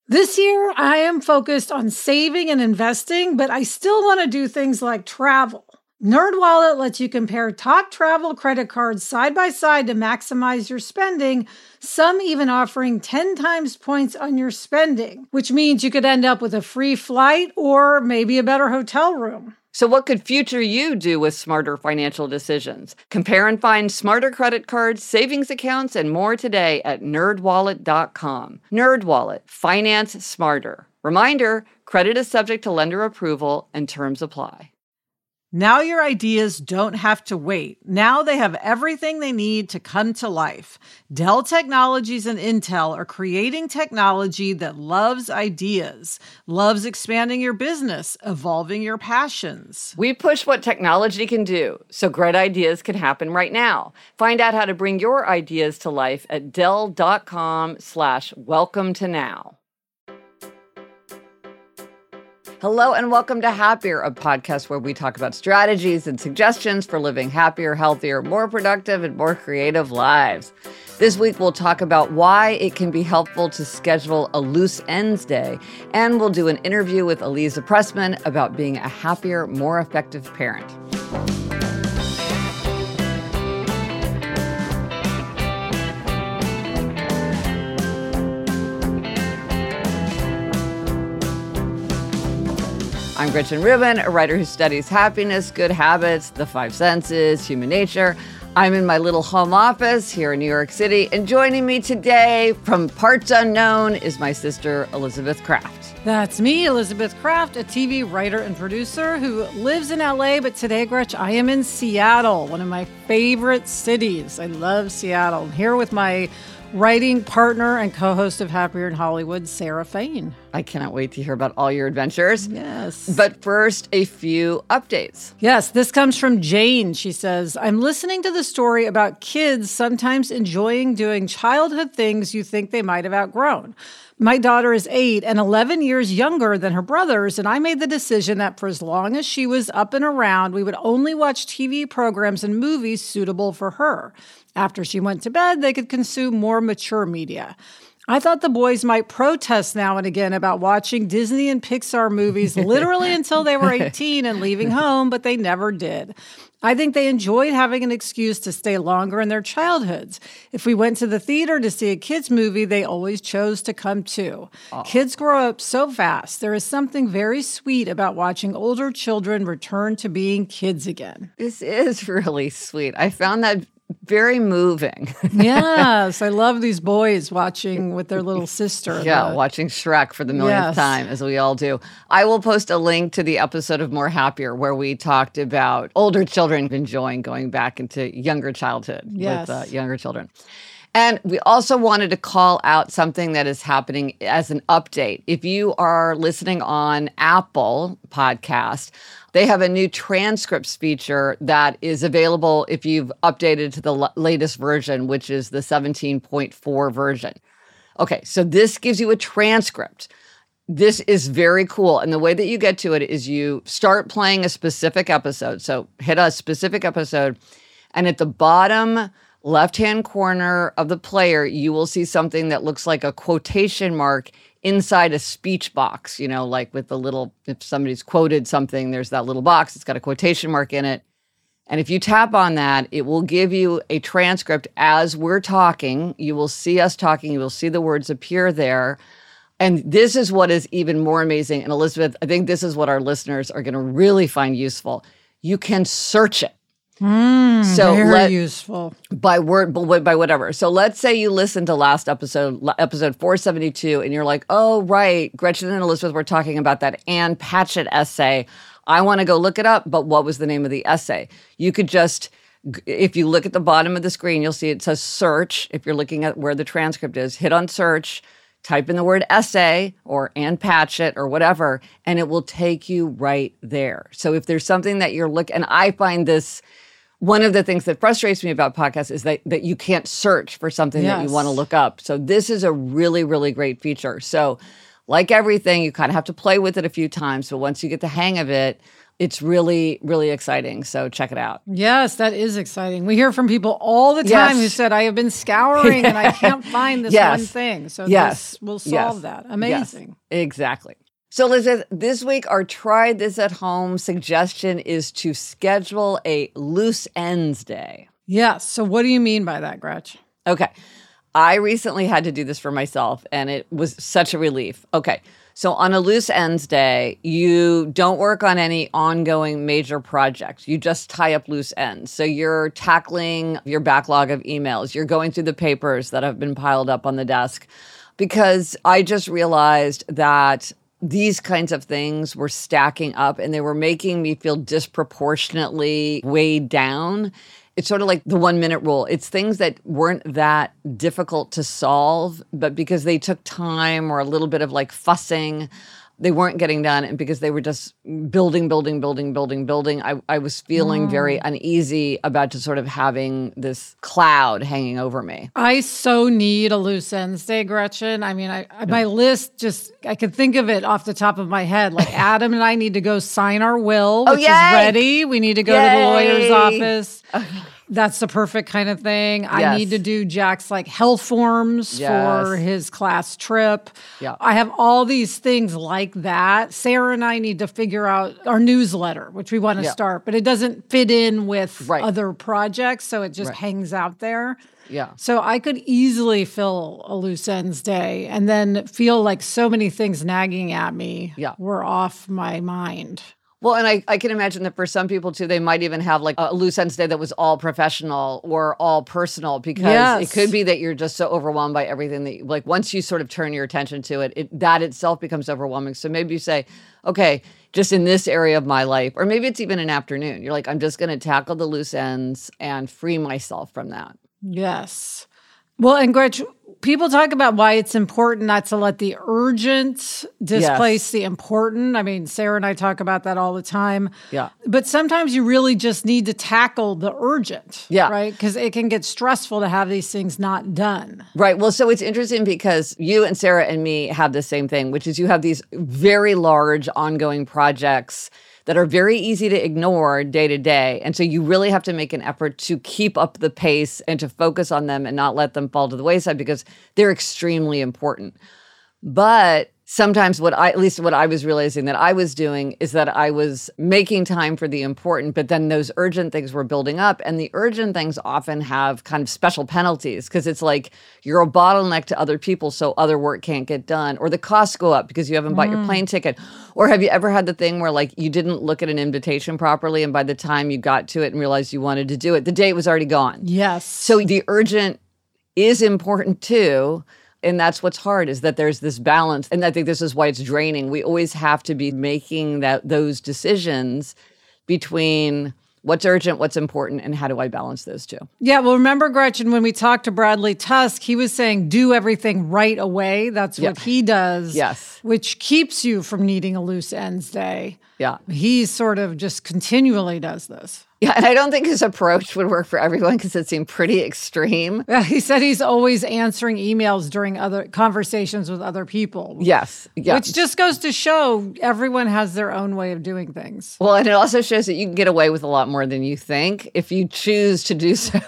This year, I am focused on saving and investing, but I still want to do things like travel. NerdWallet lets you compare top travel credit cards side by side to maximize your spending, some even offering 10 times points on your spending, which means you could end up with a free flight or maybe a better hotel room. So what could future you do with smarter financial decisions? Compare and find smarter credit cards, savings accounts, and more today at nerdwallet.com. NerdWallet, finance smarter. Reminder, credit is subject to lender approval and terms apply. Now your ideas don't have to wait. Now they have everything they need to come to life. Dell Technologies and Intel are creating technology that loves ideas, loves expanding your business, evolving your passions. We push what technology can do, so great ideas can happen right now. Find out how to bring your ideas to life at Dell.com/welcome to now. Hello and welcome to Happier, a podcast where we talk about strategies and suggestions for living happier, healthier, more productive, and more creative lives. This week, we'll talk about why it can be helpful to schedule a loose ends day, and we'll do an interview with Aliza Pressman about being a happier, more effective parent. I'm Gretchen Rubin, a writer who studies happiness, good habits, the five senses, human nature. I'm in my little home office here in New York City, and joining me today from parts unknown is my sister, Elizabeth Craft. That's me, Elizabeth Craft, a TV writer and producer who lives in LA, but today, Gretch, I am in Seattle, one of my favorite cities. I love Seattle. I'm here with my writing partner and co-host of Happier in Hollywood, Sarah Fain. I cannot wait to hear about all your adventures. Yes. But first, a few updates. Yes, this comes from Jane. She says, I'm listening to the story about kids sometimes enjoying doing childhood things you think they might have outgrown. My daughter is 8 and 11 years younger than her brothers, and I made the decision that for as long as she was up and around, we would only watch TV programs and movies suitable for her. After she went to bed, they could consume more mature media. I thought the boys might protest now and again about watching Disney and Pixar movies literally until they were 18 and leaving home, but they never did. I think they enjoyed having an excuse to stay longer in their childhoods. If we went to the theater to see a kids' movie, they always chose to come too. Kids grow up so fast. There is something very sweet about watching older children return to being kids again. This is really sweet. I found that very moving. Yes, I love these boys watching with their little sister. Yeah, watching Shrek for the millionth time, as we all do. I will post a link to the episode of More Happier where we talked about older children enjoying going back into younger childhood with younger children. And we also wanted to call out something that is happening as an update. If you are listening on Apple Podcast, they have a new transcripts feature that is available if you've updated to the latest version, which is the 17.4 version. Okay, so this gives you a transcript. This is very cool. And the way that you get to it is you start playing a specific episode. So hit a specific episode, and at the bottom left-hand corner of the player, you will see something that looks like a quotation mark inside a speech box, you know, like with the little, if somebody's quoted something, there's that little box, it's got a quotation mark in it. And if you tap on that, it will give you a transcript as we're talking. You will see us talking, you will see the words appear there. And this is what is even more amazing. And Elizabeth, I think this is what our listeners are going to really find useful. You can search it. Very useful. By word, by whatever. So let's say you listened to last episode 472, and you're like, oh, right, Gretchen and Elizabeth were talking about that Ann Patchett essay. I want to go look it up, but what was the name of the essay? You could just, if you look at the bottom of the screen, you'll see it says search. If you're looking at where the transcript is, hit on search, type in the word essay or Ann Patchett or whatever, and it will take you right there. So if there's something that you're looking, and I find this, one of the things that frustrates me about podcasts is that you can't search for something that you want to look up. So this is a really, really great feature. So like everything, you kind of have to play with it a few times. But once you get the hang of it, It's really, really exciting. So check it out. Yes, that is exciting. We hear from people all the time who said, I have been scouring and I can't find this one thing. So this will solve that. Amazing. Yes, exactly. So Elizabeth, this week our try this at home suggestion is to schedule a loose ends day. Yes. So what do you mean by that, Gretch? Okay. I recently had to do this for myself and it was such a relief. Okay. So on a loose ends day, you don't work on any ongoing major projects. You just tie up loose ends. So you're tackling your backlog of emails. You're going through the papers that have been piled up on the desk. Because I just realized that these kinds of things were stacking up and they were making me feel disproportionately weighed down. It's sort of like the 1 minute rule. It's things that weren't that difficult to solve, but because they took time or a little bit of like fussing, they weren't getting done. And because they were just building, I was feeling very uneasy about just sort of having this cloud hanging over me. I so need a loose ends day, Gretchen. I mean, my list I could think of it off the top of my head. Like Adam and I need to go sign our will, which is ready. We need to go to the lawyer's office. That's the perfect kind of thing. Yes. I need to do Jack's like health forms for his class trip. Yeah. I have all these things like that. Sarah and I need to figure out our newsletter, which we want to start, but it doesn't fit in with other projects, so it just hangs out there. Yeah. So I could easily fill a loose ends day and then feel like so many things nagging at me were off my mind. Well, and I can imagine that for some people, too, they might even have like a loose ends day that was all professional or all personal because it could be that you're just so overwhelmed by everything that, like, once you sort of turn your attention to it, that itself becomes overwhelming. So maybe you say, okay, just in this area of my life, or maybe it's even an afternoon. You're like, I'm just going to tackle the loose ends and free myself from that. Yes. Well, and Gretch, people talk about why it's important not to let the urgent displace the important. I mean, Sarah and I talk about that all the time. Yeah. But sometimes you really just need to tackle the urgent, right? Because it can get stressful to have these things not done. Right. Well, so it's interesting because you and Sarah and me have the same thing, which is you have these very large ongoing projects that are very easy to ignore day to day. And so you really have to make an effort to keep up the pace and to focus on them and not let them fall to the wayside because they're extremely important. But sometimes what I was realizing that I was doing is that I was making time for the important, but then those urgent things were building up. And the urgent things often have kind of special penalties because it's like you're a bottleneck to other people, so other work can't get done. Or the costs go up because you haven't bought your plane ticket. Or have you ever had the thing where like you didn't look at an invitation properly and by the time you got to it and realized you wanted to do it, the date was already gone? Yes. So the urgent is important too. And that's what's hard is that there's this balance. And I think this is why it's draining. We always have to be making those decisions between what's urgent, what's important, and how do I balance those two? Yeah, well, remember, Gretchen, when we talked to Bradley Tusk, he was saying do everything right away. That's what he does, which keeps you from needing a loose ends day. Yeah. He sort of just continually does this. Yeah, and I don't think his approach would work for everyone because it seemed pretty extreme. Yeah, he said he's always answering emails during other conversations with other people. Yes. Which just goes to show everyone has their own way of doing things. Well, and it also shows that you can get away with a lot more than you think if you choose to do so.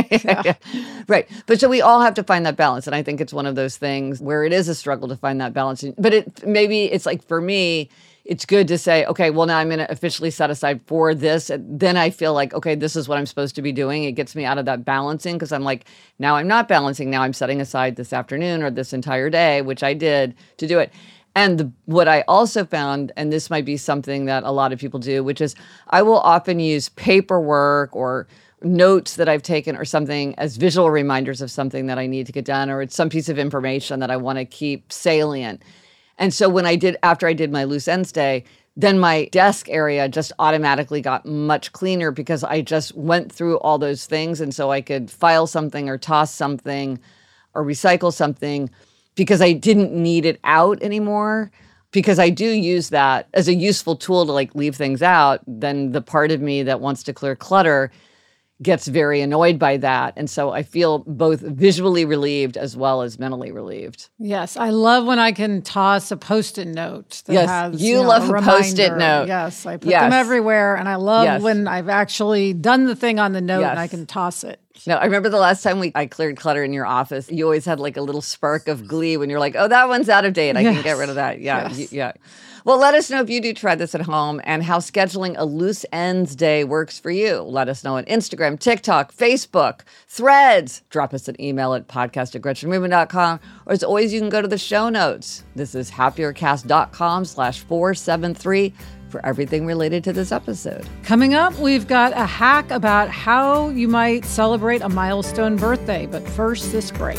Right. But so we all have to find that balance. And I think it's one of those things where it is a struggle to find that balance. But maybe it's like for me, it's good to say, okay, well, now I'm going to officially set aside for this. And then I feel like, okay, this is what I'm supposed to be doing. It gets me out of that balancing because I'm like, now I'm not balancing. Now I'm setting aside this afternoon or this entire day, which I did to do it. And what I also found, and this might be something that a lot of people do, which is I will often use paperwork or notes that I've taken or something as visual reminders of something that I need to get done, or it's some piece of information that I want to keep salient. And so after I did my loose ends day, then my desk area just automatically got much cleaner because I just went through all those things. And so I could file something or toss something or recycle something because I didn't need it out anymore. Because I do use that as a useful tool to like leave things out, then the part of me that wants to clear clutter gets very annoyed by that. And so I feel both visually relieved as well as mentally relieved. Yes. I love when I can toss a Post-it note that has, you love a Post-it note. Yes. I put them everywhere. And I love when I've actually done the thing on the note and I can toss it. No, I remember the last time I cleared clutter in your office, you always had like a little spark of glee when you're like, oh, that one's out of date. I can get rid of that. Yeah. Yeah. Well, let us know if you do try this at home and how scheduling a loose ends day works for you. Let us know on Instagram, TikTok, Facebook, Threads. Drop us an email at podcast@GretchenRubin.com. Or as always, you can go to the show notes. This is happiercast.com/473 for everything related to this episode. Coming up, we've got a hack about how you might celebrate a milestone birthday. But first, this break.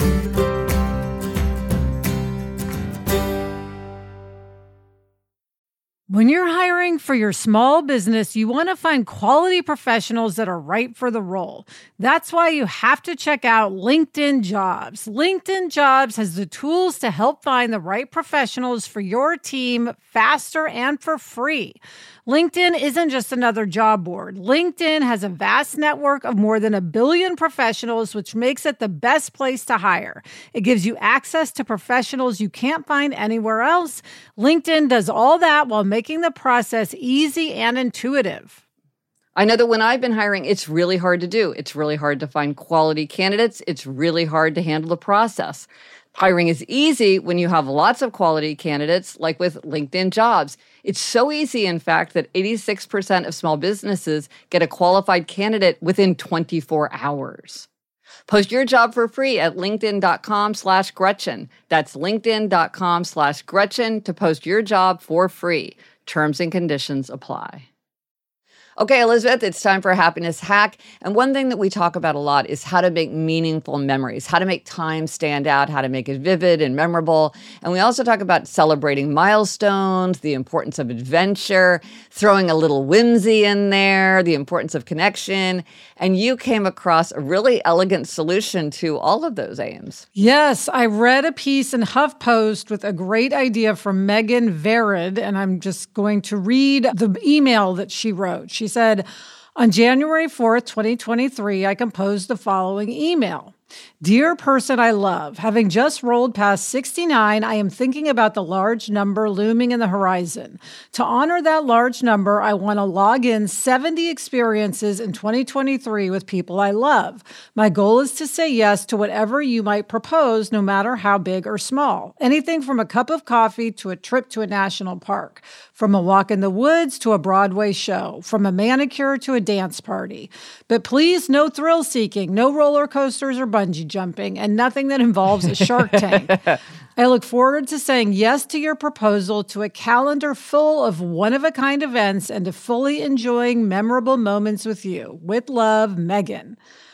When you're hiring for your small business, you want to find quality professionals that are right for the role. That's why you have to check out LinkedIn Jobs. LinkedIn Jobs has the tools to help find the right professionals for your team faster and for free. LinkedIn isn't just another job board. LinkedIn has a vast network of more than 1 billion professionals, which makes it the best place to hire. It gives you access to professionals you can't find anywhere else. LinkedIn does all that while making the process easy and intuitive. I know that when I've been hiring, it's really hard to do. It's really hard to find quality candidates. It's really hard to handle the process. Hiring is easy when you have lots of quality candidates, like with LinkedIn Jobs. It's so easy, in fact, that 86% of small businesses get a qualified candidate within 24 hours. Post your job for free at linkedin.com/Gretchen. That's linkedin.com/Gretchen to post your job for free. Terms and conditions apply. Okay, Elizabeth, it's time for a happiness hack. And one thing that we talk about a lot is how to make meaningful memories, how to make time stand out, how to make it vivid and memorable. And we also talk about celebrating milestones, the importance of adventure, throwing a little whimsy in there, the importance of connection. And you came across a really elegant solution to all of those aims. Yes, I read a piece in HuffPost with a great idea from Megan Vered, and I'm just going to read the email that she wrote. She said, on January 4th, 2023, I composed the following email. Dear person I love, having just rolled past 69, I am thinking about the large number looming in the horizon. To honor that large number, I want to log in 70 experiences in 2023 with people I love. My goal is to say yes to whatever you might propose, no matter how big or small. Anything from a cup of coffee to a trip to a national park, from a walk in the woods to a Broadway show, from a manicure to a dance party. But please, no thrill seeking, no roller coasters or bungee jumping, and nothing that involves a Shark Tank. I look forward to saying yes to your proposal, to a calendar full of one-of-a-kind events, and to fully enjoying memorable moments with you. With love, Megan.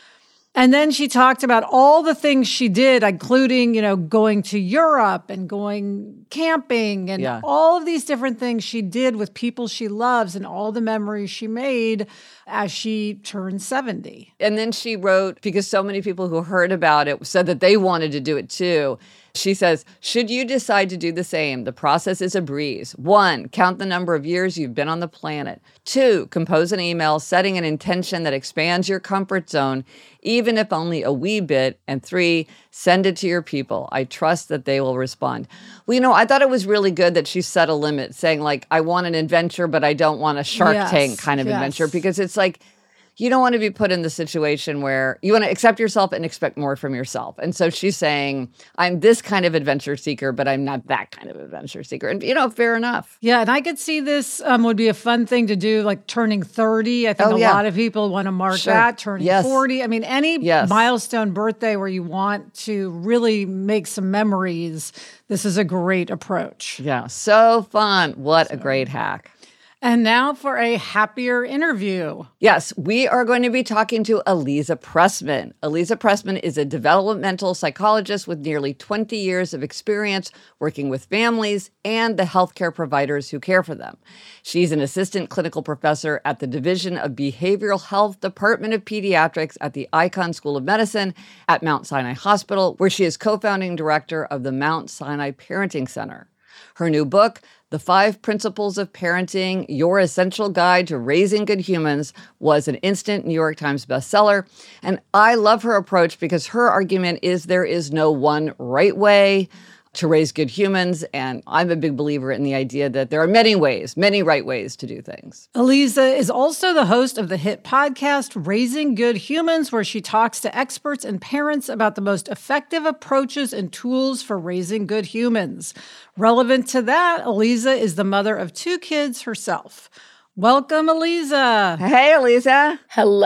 And then she talked about all the things she did, including, going to Europe and going camping and all of these different things she did with people she loves and all the memories she made as she turned 70. And then she wrote, because so many people who heard about it said that they wanted to do it too. She says, should you decide to do the same, the process is a breeze. 1, count the number of years you've been on the planet. 2, compose an email setting an intention that expands your comfort zone, even if only a wee bit. And 3, send it to your people. I trust that they will respond. Well, I thought it was really good that she set a limit, saying like, I want an adventure, but I don't want a Shark Tank kind of adventure, because it's like, you don't want to be put in the situation where you want to accept yourself and expect more from yourself. And so she's saying, I'm this kind of adventure seeker, but I'm not that kind of adventure seeker. And, fair enough. Yeah, and I could see this would be a fun thing to do, like turning 30. I think a lot of people want to mark that, turning 40. I mean, any milestone birthday where you want to really make some memories, this is a great approach. Yeah, so fun. What a great hack. And now for a happier interview. Yes, we are going to be talking to Aliza Pressman. Aliza Pressman is a developmental psychologist with nearly 20 years of experience working with families and the healthcare providers who care for them. She's an assistant clinical professor at the Division of Behavioral Health, Department of Pediatrics at the Icahn School of Medicine at Mount Sinai Hospital, where she is co-founding director of the Mount Sinai Parenting Center. Her new book, The 5 Principles of Parenting, Your Essential Guide to Raising Good Humans, was an instant New York Times bestseller. And I love her approach because her argument is there is no one right way to raise good humans. And I'm a big believer in the idea that there are many ways, many right ways to do things. Aliza is also the host of the hit podcast, Raising Good Humans, where she talks to experts and parents about the most effective approaches and tools for raising good humans. Relevant to that, Aliza is the mother of 2 kids herself. Welcome, Aliza. Hey, Aliza.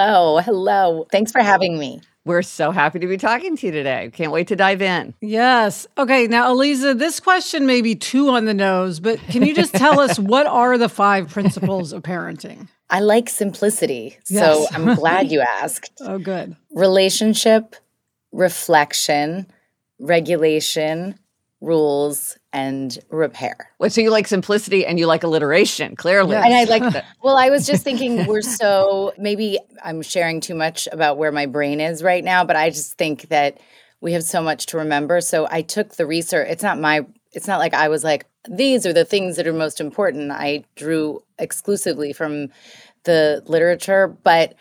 Hello. Thanks for having me. We're so happy to be talking to you today. Can't wait to dive in. Yes. Okay. Now, Aliza, this question may be too on the nose, but can you just tell us what are the 5 principles of parenting? I like simplicity, Yes. so I'm glad you asked. Oh, good. Relationship, reflection, regulation, rules, and repair. So you like simplicity and you like alliteration, clearly. Yes. And I like that. Well, I was just thinking maybe I'm sharing too much about where my brain is right now, but I just think that we have so much to remember. So I took the research. It's not like I was like, these are the things that are most important. I drew exclusively from the literature, but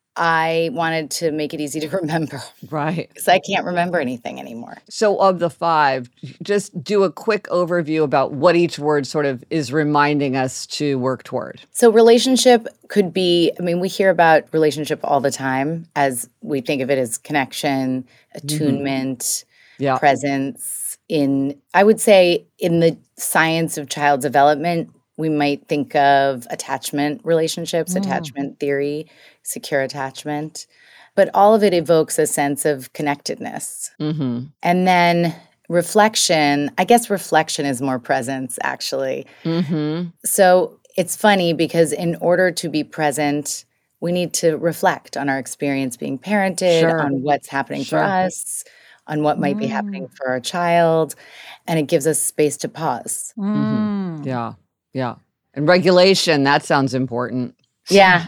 I wanted to make it easy to remember. Right. Because I can't remember anything anymore. So of the 5, just do a quick overview about what each word sort of is reminding us to work toward. So relationship could be, we hear about relationship all the time as we think of it as connection, attunement, presence. I would say in the science of child development, we might think of attachment relationships, attachment theory, secure attachment. But all of it evokes a sense of connectedness. Mm-hmm. And then reflection, I guess reflection is more presence, actually. Mm-hmm. So it's funny because in order to be present, we need to reflect on our experience being parented, on what's happening for us, on what might be happening for our child. And it gives us space to pause. Mm-hmm. Yeah. And regulation, that sounds important. Yeah.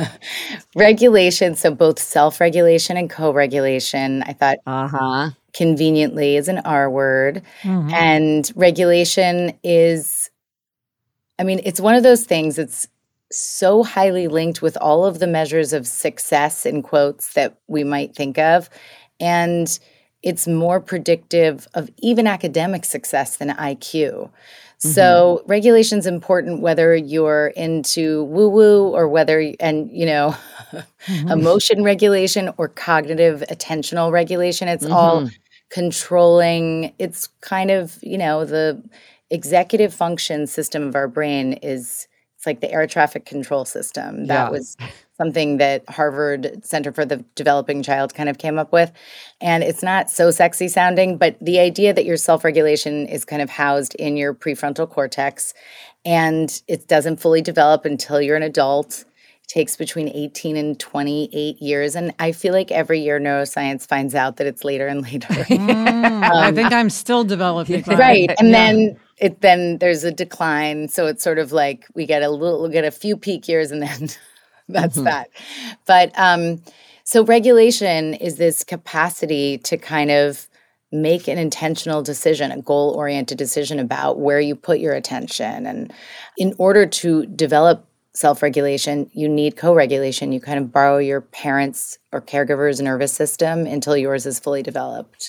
Regulation, so both self-regulation and co-regulation, I thought conveniently is an R word. Mm-hmm. And regulation is, it's one of those things that's so highly linked with all of the measures of success, in quotes, that we might think of. And it's more predictive of even academic success than IQ. So regulation's important whether you're into woo-woo or emotion regulation or cognitive attentional regulation. It's all controlling. It's kind of, the executive function system of our brain it's like the air traffic control system. That was something that Harvard Center for the Developing Child kind of came up with. And it's not so sexy sounding, but the idea that your self-regulation is kind of housed in your prefrontal cortex and it doesn't fully develop until you're an adult. It takes between 18 and 28 years. And I feel like every year neuroscience finds out that it's later and later. I think I'm still developing. Right. And then there's a decline. So it's sort of like we get a few peak years and then that's that. But so regulation is this capacity to kind of make an intentional decision, a goal-oriented decision about where you put your attention. And in order to develop self-regulation, you need co-regulation. You kind of borrow your parents' or caregiver's nervous system until yours is fully developed.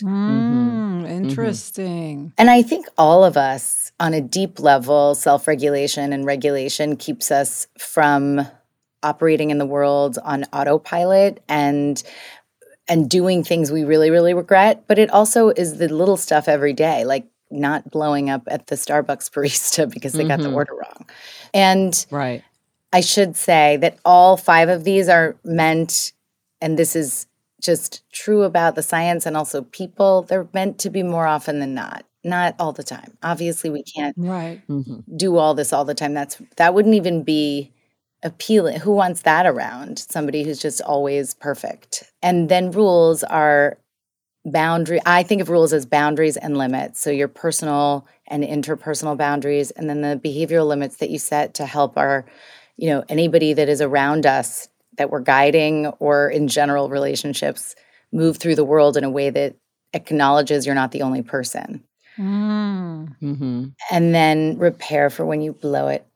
Interesting. And I think all of us, on a deep level, self-regulation and regulation keeps us from operating in the world on autopilot and doing things we really, really regret. But it also is the little stuff every day, like not blowing up at the Starbucks barista because they got the order wrong. And I should say that all 5 of these are meant, and this is just true about the science and also people, they're meant to be more often than not all the time. Obviously, we can't do all this all the time. That wouldn't even be appealing. Who wants that around? Somebody who's just always perfect. And then rules are boundary. I think of rules as boundaries and limits. So your personal and interpersonal boundaries, and then the behavioral limits that you set to help our, anybody that is around us that we're guiding or in general relationships move through the world in a way that acknowledges you're not the only person. And then repair for when you blow it.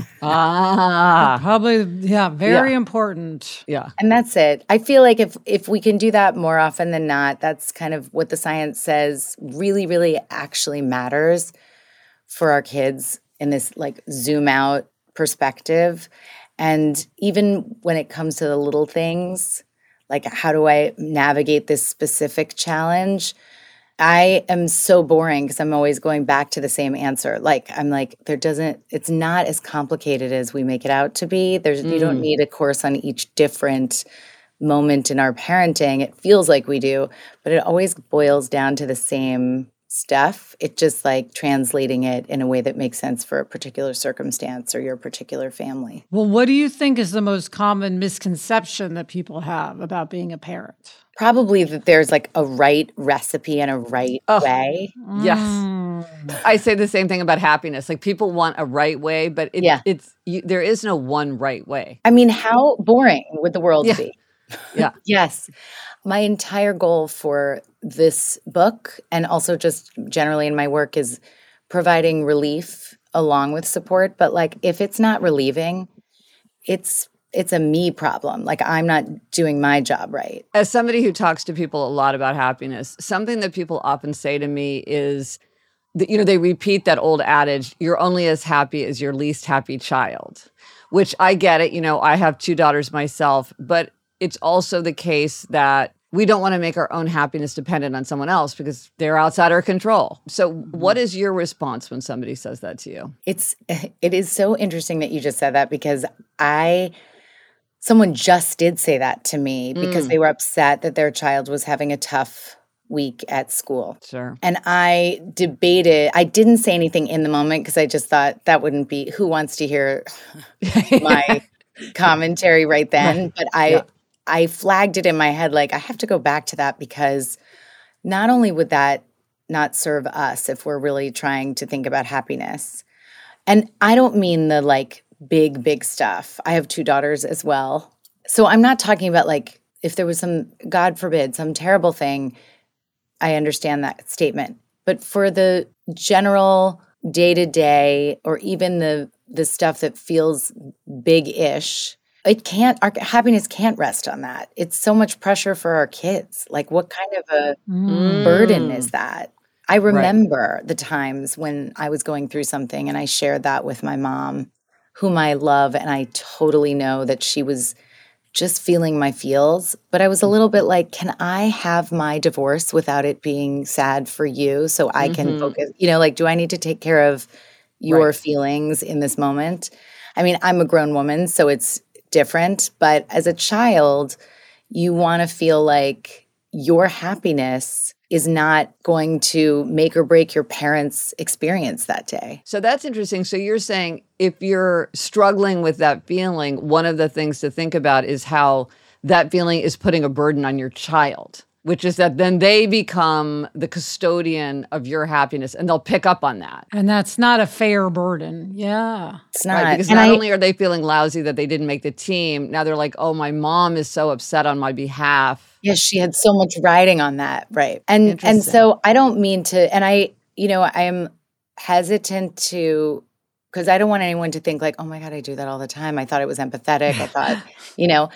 Probably, very important. Yeah. And that's it. I feel like if we can do that more often than not, that's kind of what the science says really, really actually matters for our kids in this like zoom out perspective. And even when it comes to the little things, like how do I navigate this specific challenge? I am so boring because I'm always going back to the same answer. Like, I'm like, it's not as complicated as we make it out to be. You don't need a course on each different moment in our parenting. It feels like we do, but it always boils down to the same stuff. It's just like translating it in a way that makes sense for a particular circumstance or your particular family. Well, what do you think is the most common misconception that people have about being a parent? Probably that there's like a right recipe and a right way. Yes. I say the same thing about happiness. Like people want a right way, but there is no one right way. I mean, how boring would the world be? Yeah. Yes. My entire goal for this book and also just generally in my work is providing relief along with support. But like if it's not relieving, it's a me problem. Like I'm not doing my job right. As somebody who talks to people a lot about happiness, something that people often say to me is that, they repeat that old adage, you're only as happy as your least happy child, which I get it. I have 2 daughters myself, but it's also the case that we don't want to make our own happiness dependent on someone else because they're outside our control. So what is your response when somebody says that to you? It is so interesting that you just said that because someone just did say that to me because they were upset that their child was having a tough week at school. Sure. And I debated. I didn't say anything in the moment because I just thought that wouldn't be, who wants to hear my commentary right then? But I flagged it in my head, like I have to go back to that because not only would that not serve us if we're really trying to think about happiness. And I don't mean the like big stuff. I have 2 daughters as well. So I'm not talking about like if there was some, God forbid, some terrible thing, I understand that statement. But for the general day-to-day or even the stuff that feels big-ish, our happiness can't rest on that. It's so much pressure for our kids. Like what kind of a burden is that? I remember the times when I was going through something and I shared that with my mom, whom I love, and I totally know that she was just feeling my feels. But I was a little bit like, can I have my divorce without it being sad for you so I can focus? Like, do I need to take care of your feelings in this moment? I mean, I'm a grown woman, so it's different. But as a child, you want to feel like your happiness is not going to make or break your parents' experience that day. So that's interesting. So you're saying if you're struggling with that feeling, one of the things to think about is how that feeling is putting a burden on your child, which is that then they become the custodian of your happiness and they'll pick up on that. And that's not a fair burden. Yeah. It's not. Right, because not only are they feeling lousy that they didn't make the team, now they're like, oh, my mom is so upset on my behalf. Yes, she had so much riding on that. Right. And so I don't mean to, and I'm hesitant to, because I don't want anyone to think like, oh my God, I do that all the time. I thought it was empathetic. I thought,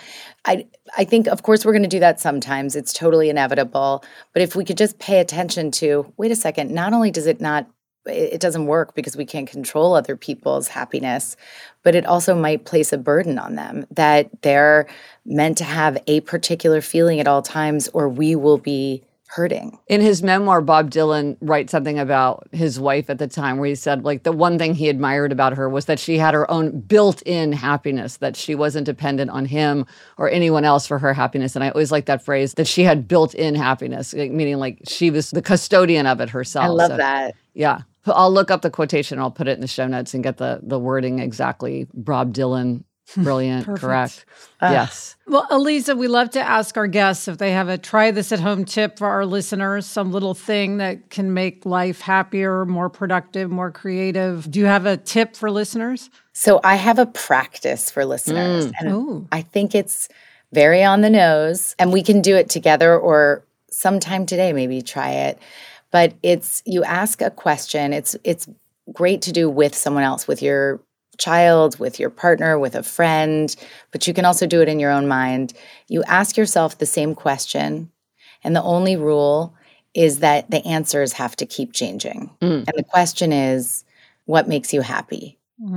I think, of course, we're going to do that sometimes. It's totally inevitable. But if we could just pay attention to, wait a second, not only does it doesn't work because we can't control other people's happiness, but it also might place a burden on them that they're meant to have a particular feeling at all times or we will be hurting. In his memoir, Bob Dylan writes something about his wife at the time where he said, like, the one thing he admired about her was that she had her own built-in happiness, that she wasn't dependent on him or anyone else for her happiness. And I always like that phrase, that she had built-in happiness, meaning like she was the custodian of it herself. I love that. Yeah. I'll look up the quotation. I'll put it in the show notes and get the wording exactly. Bob Dylan. Brilliant. Correct. Yes. Well, Aliza, we love to ask our guests if they have a try this at home tip for our listeners, some little thing that can make life happier, more productive, more creative. Do you have a tip for listeners? So I have a practice for listeners. And I think it's very on the nose and we can do it together or sometime today, maybe try it. But you ask a question. It's great to do with someone else, with your child, with your partner, with a friend, but you can also do it in your own mind. You ask yourself the same question, and the only rule is that the answers have to keep changing. And the question is, what makes you happy?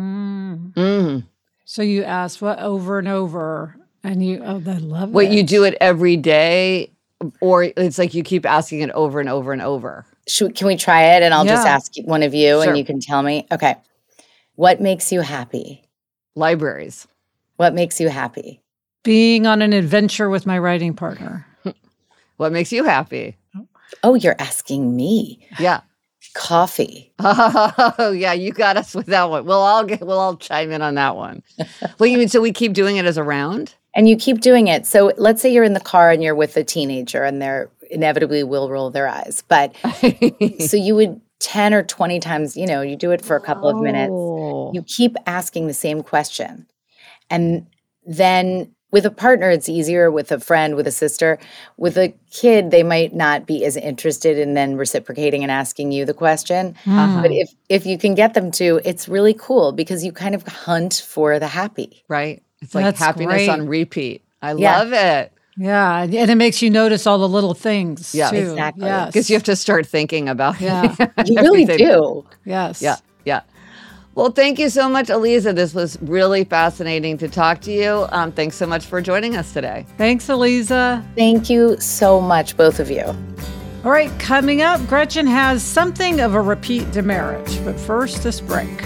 So you ask what over and over, and I love it. What, you do it every day, or it's like you keep asking it over and over and over? Can we try it? And I'll just ask one of you, Sure. and you can tell me. Okay. What makes you happy? Libraries. What makes you happy? Being on an adventure with my writing partner. What makes you happy? Oh, you're asking me. Yeah. Coffee. Oh, yeah, you got us with that one. We'll all chime in on that one. Well, you mean so we keep doing it as a round? And you keep doing it. So let's say you're in the car and you're with a teenager and they're inevitably will roll their eyes. But so you would 10 or 20 times, you do it for a couple of minutes. You keep asking the same question. And then with a partner, it's easier. With a friend, with a sister. With a kid, they might not be as interested in then reciprocating and asking you the question. But if you can get them to, it's really cool because you kind of hunt for the happy. Right. It's like That's happiness great. on repeat. I love it. Yeah, and it makes you notice all the little things too. Exactly. Yes. Because you have to start thinking about Yeah. You really do. Yes. Yeah. Well, thank you so much, Aliza. This was really fascinating to talk to you. Thanks so much for joining us today. Thanks, Aliza. Thank you so much, both of you. All right, coming up, Gretchen has something of a repeat demerit. But first, this break.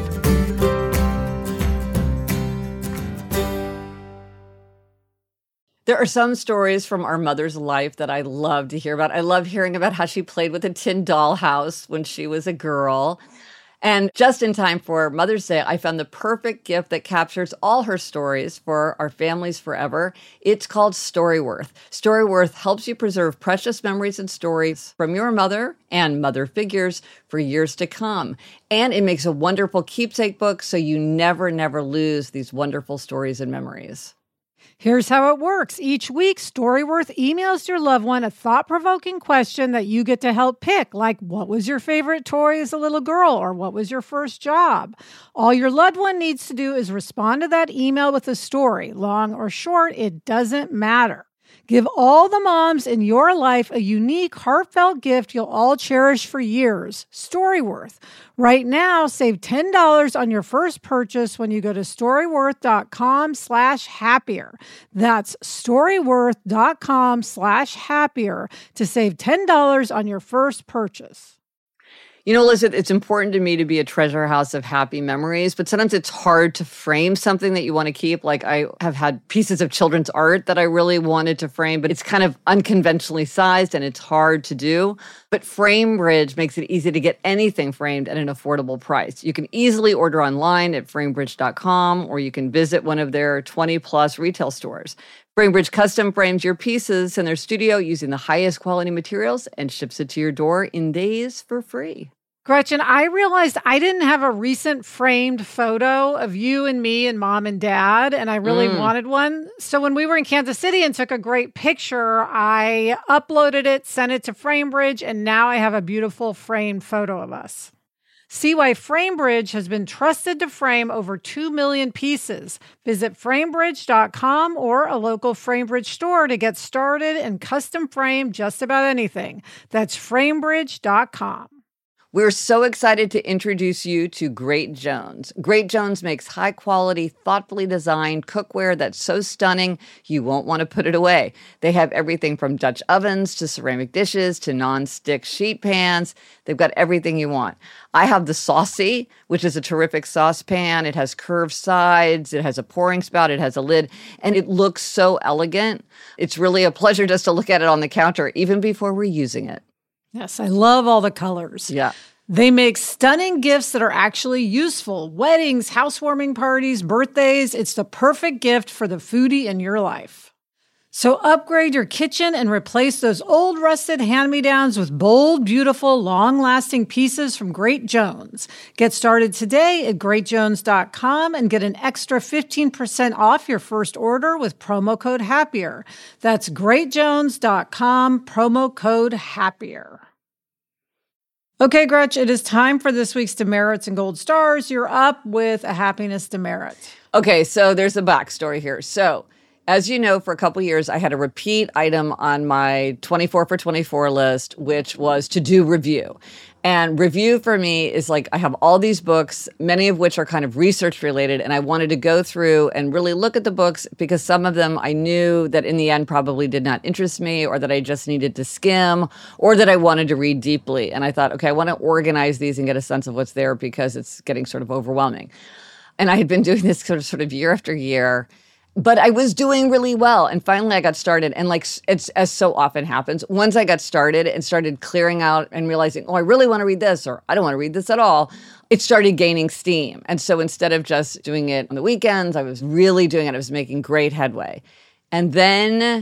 There are some stories from our mother's life that I love to hear about. I love hearing about how she played with a tin dollhouse when she was a girl. And just in time for Mother's Day, I found the perfect gift that captures all her stories for our families forever. It's called Storyworth. Storyworth helps you preserve precious memories and stories from your mother and mother figures for years to come. And it makes a wonderful keepsake book so you never lose these wonderful stories and memories. Here's how it works. Each week, Storyworth emails your loved one a thought-provoking question that you get to help pick, like what was your favorite toy as a little girl, or what was your first job? All your loved one needs to do is respond to that email with a story. Long or short, it doesn't matter. Give all the moms in your life a unique, heartfelt gift you'll all cherish for years. Storyworth. Right now, save $10 on your first purchase when you go to storyworth.com/happier. That's storyworth.com/happier to save $10 on your first purchase. You know, Liz, it's important to me to be a treasure house of happy memories, but sometimes it's hard to frame something that you want to keep. Like I have had pieces of children's art that I really wanted to frame, but it's kind of unconventionally sized and it's hard to do. But FrameBridge makes it easy to get anything framed at an affordable price. You can easily order online at framebridge.com, or you can visit one of their 20-plus retail stores. FrameBridge custom frames your pieces in their studio using the highest quality materials and ships it to your door in days for free. Gretchen, I realized I didn't have a recent framed photo of you and me and mom and dad, and I really wanted one. So when we were in Kansas City and took a great picture, I uploaded it, sent it to FrameBridge, and now I have a beautiful framed photo of us. See why FrameBridge has been trusted to frame over 2 million pieces. Visit framebridge.com or a local FrameBridge store to get started and custom frame just about anything. That's framebridge.com. We're so excited to introduce you to Great Jones. Great Jones makes high-quality, thoughtfully designed cookware that's so stunning you won't want to put it away. They have everything from Dutch ovens to ceramic dishes to non-stick sheet pans. They've got everything you want. I have the Saucy, which is a terrific saucepan. It has curved sides, it has a pouring spout, it has a lid, and it looks so elegant. It's really a pleasure just to look at it on the counter, even before we're using it. Yes, I love all the colors. Yeah. They make stunning gifts that are actually useful. Weddings, housewarming parties, birthdays. It's the perfect gift for the foodie in your life. So upgrade your kitchen and replace those old rusted hand-me-downs with bold, beautiful, long-lasting pieces from Great Jones. Get started today at greatjones.com and get an extra 15% off your first order with promo code HAPPIER. That's greatjones.com, promo code HAPPIER. Okay, Gretch, it is time for this week's demerits and gold stars. You're up with a happiness demerit. Okay, so there's a backstory here. So, as you know, for a couple years, I had a repeat item on my 24 for 24 list, which was to do review. And review for me is like I have all these books, many of which are kind of research related, and I wanted to go through and really look at the books because some of them I knew that in the end probably did not interest me, or that I just needed to skim, or that I wanted to read deeply. And I thought, okay, I want to organize these and get a sense of what's there because it's getting sort of overwhelming. And I had been doing this sort of year after year. But I was doing really well. And finally I got started. And like it's as so often happens, once I got started and started clearing out and realizing, oh, I really want to read this, or I don't want to read this at all, it started gaining steam. And so instead of just doing it on the weekends, I was really doing it. I was making great headway. And then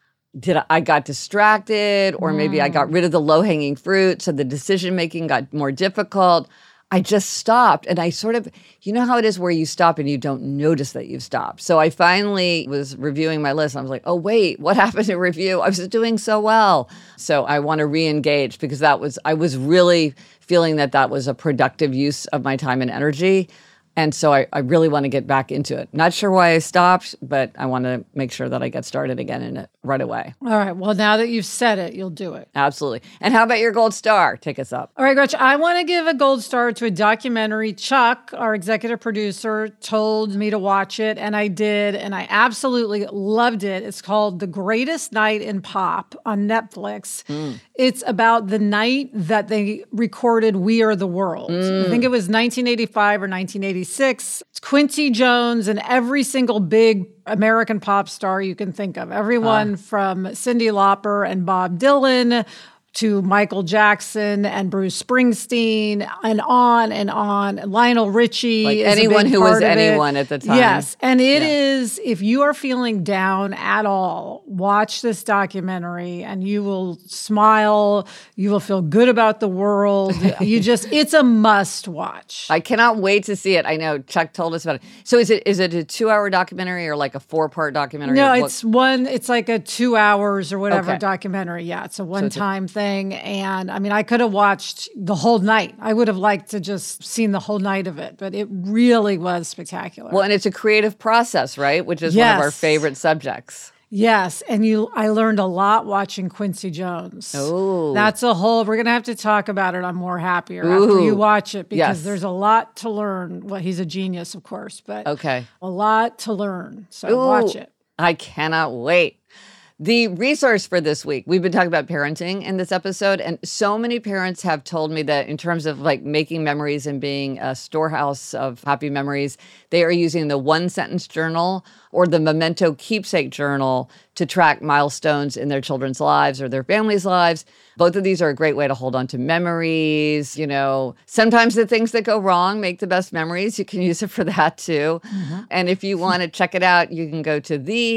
I got distracted, or maybe I got rid of the low-hanging fruit. So the decision-making got more difficult. I just stopped, and I sort of, you know how it is where you stop and you don't notice that you've stopped. So I finally was reviewing my list, and I was like, oh, wait, what happened to review? I was doing so well. So I want to re-engage because I was really feeling that was a productive use of my time and energy. And so I really want to get back into it. Not sure why I stopped, but I want to make sure that I get started again in it right away. All right. Well, now that you've said it, you'll do it. Absolutely. And how about your gold star? Take us up. All right, Gretchen, I want to give a gold star to a documentary. Chuck, our executive producer, told me to watch it, and I did, and I absolutely loved it. It's called The Greatest Night in Pop on Netflix. It's about the night that they recorded We Are the World. I think it was 1985 or 1986. It's Quincy Jones and every single big American pop star you can think of. Everyone from Cyndi Lauper and Bob Dylan to Michael Jackson and Bruce Springsteen and on and on. Lionel Richie like is anyone a big who part was of anyone it. At the time. Yes, and it is, if you are feeling down at all, watch this documentary and you will smile, you will feel good about the world. It's a must watch. I cannot wait to see it. I know Chuck told us about it. So is it a 2-hour documentary or like a 4-part documentary? No, it's like a 2 hours or whatever documentary. Yeah, it's a one-time thing. And I mean, I could have watched the whole night. I would have liked to just seen the whole night of it, but it really was spectacular. Well, and it's a creative process, right? Which is one of our favorite subjects. Yes, and I learned a lot watching Quincy Jones. Oh. That's we're going to have to talk about it on More Happier after you watch it because there's a lot to learn. Well, he's a genius, of course, but a lot to learn. So watch it. I cannot wait. The resource for this week, we've been talking about parenting in this episode, and so many parents have told me that in terms of like making memories and being a storehouse of happy memories, they are using the One Sentence Journal or the Memento Keepsake Journal to track milestones in their children's lives or their families' lives. Both of these are a great way to hold on to memories. You know, sometimes the things that go wrong make the best memories. You can use it for that too. And if you want to check it out, you can go to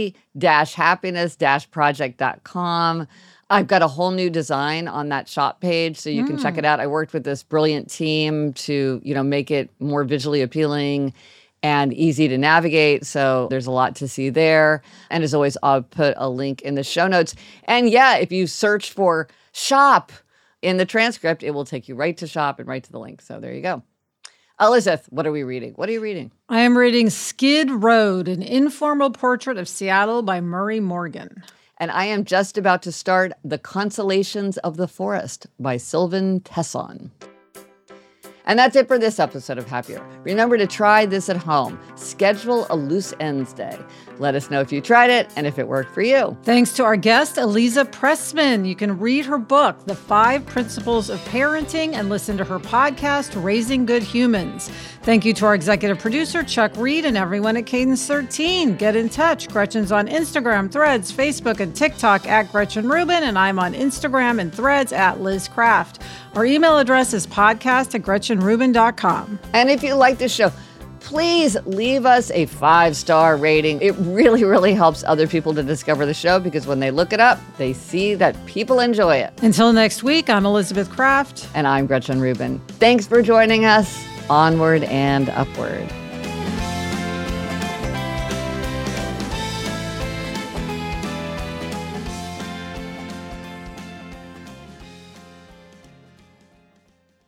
the-happiness-project.com. I've got a whole new design on that shop page, so you can check it out. I worked with this brilliant team to, make it more visually appealing and easy to navigate. So there's a lot to see there. And as always, I'll put a link in the show notes. And yeah, if you search for shop in the transcript, it will take you right to shop and right to the link. So there you go. Elizabeth, what are we reading? What are you reading? I am reading Skid Road, an informal portrait of Seattle by Murray Morgan. And I am just about to start The Consolations of the Forest by Sylvan Tesson. And that's it for this episode of Happier. Remember to try this at home. Schedule a loose ends day. Let us know if you tried it and if it worked for you. Thanks to our guest, Eliza Pressman. You can read her book, The 5 Principles of Parenting, and listen to her podcast, Raising Good Humans. Thank you to our executive producer, Chuck Reed, and everyone at Cadence 13. Get in touch. Gretchen's on Instagram, Threads, Facebook, and TikTok at Gretchen Rubin, and I'm on Instagram and Threads at Liz Craft. Our email address is podcast@GretchenRubin.com. And if you like the show, please leave us a 5-star rating. It really, really helps other people to discover the show because when they look it up, they see that people enjoy it. Until next week, I'm Elizabeth Craft. And I'm Gretchen Rubin. Thanks for joining us. Onward and upward.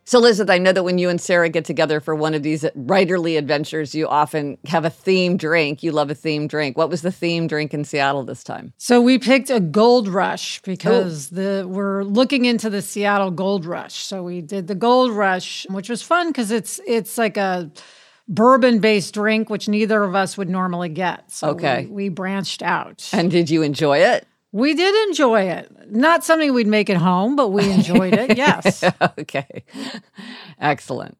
So, Elizabeth, I know that when you and Sarah get together for one of these writerly adventures, you often have a themed drink. You love a themed drink. What was the themed drink in Seattle this time? So we picked a Gold Rush because we're looking into the Seattle Gold Rush. So we did the Gold Rush, which was fun because it's like a bourbon-based drink, which neither of us would normally get. So we branched out. And did you enjoy it? We did enjoy it. Not something we'd make at home, but we enjoyed it, yes. Okay. Excellent.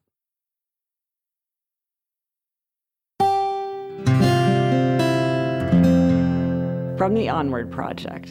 From the Onward Project.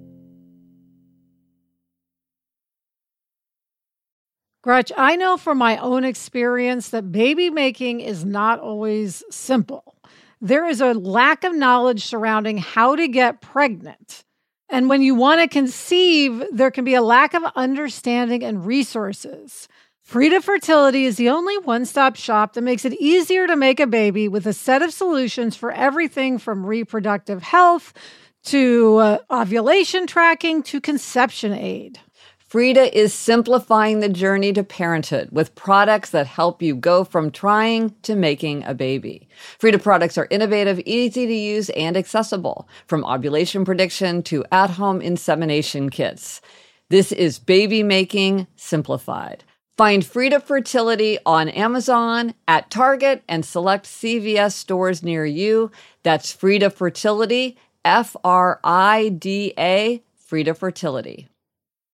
Gretch, I know from my own experience that baby making is not always simple. There is a lack of knowledge surrounding how to get pregnant. And when you want to conceive, there can be a lack of understanding and resources. Frida Fertility is the only one-stop shop that makes it easier to make a baby with a set of solutions for everything from reproductive health to ovulation tracking to conception aid. Frida is simplifying the journey to parenthood with products that help you go from trying to making a baby. Frida products are innovative, easy to use, and accessible, from ovulation prediction to at-home insemination kits. This is baby making simplified. Find Frida Fertility on Amazon, at Target, and select CVS stores near you. That's Frida Fertility, Frida, Frida Fertility.